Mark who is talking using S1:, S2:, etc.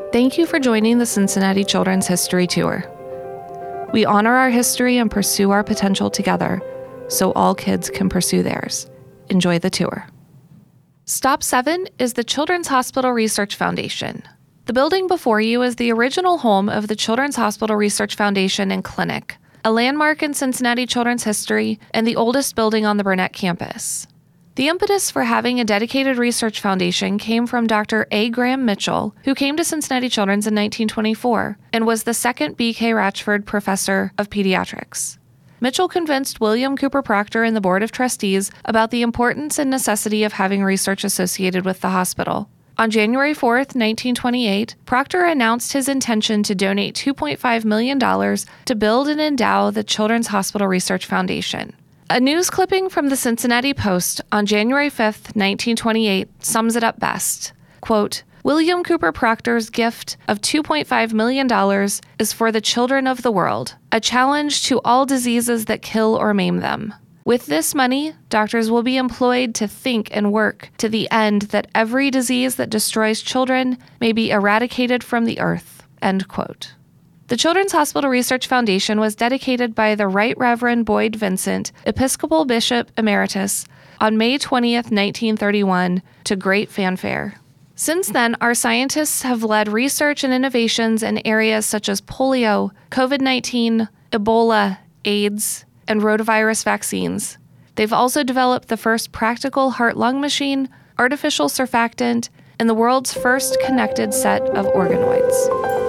S1: Thank you for joining the Cincinnati Children's History Tour. We honor our history and pursue our potential together so all kids can pursue theirs. Enjoy the tour. Stop 7 is the Children's Hospital Research Foundation. The building before you is the original home of the Children's Hospital Research Foundation and Clinic, a landmark in Cincinnati children's history and the oldest building on the Burnett campus. The impetus for having a dedicated research foundation came from Dr. A. Graham Mitchell, who came to Cincinnati Children's in 1924 and was the second B.K. Ratchford Professor of Pediatrics. Mitchell convinced William Cooper Proctor and the Board of Trustees about the importance and necessity of having research associated with the hospital. On January 4, 1928, Proctor announced his intention to donate $2.5 million to build and endow the Children's Hospital Research Foundation. A news clipping from the Cincinnati Post on January 5, 1928, sums it up best. Quote, William Cooper Proctor's gift of $2.5 million is for the children of the world, a challenge to all diseases that kill or maim them. With this money, doctors will be employed to think and work to the end that every disease that destroys children may be eradicated from the earth. End quote. The Children's Hospital Research Foundation was dedicated by the Right Reverend Boyd Vincent, Episcopal Bishop Emeritus, on May 20th, 1931, to great fanfare. Since then, our scientists have led research and innovations in areas such as polio, COVID-19, Ebola, AIDS, and rotavirus vaccines. They've also developed the first practical heart-lung machine, artificial surfactant, and the world's first connected set of organoids.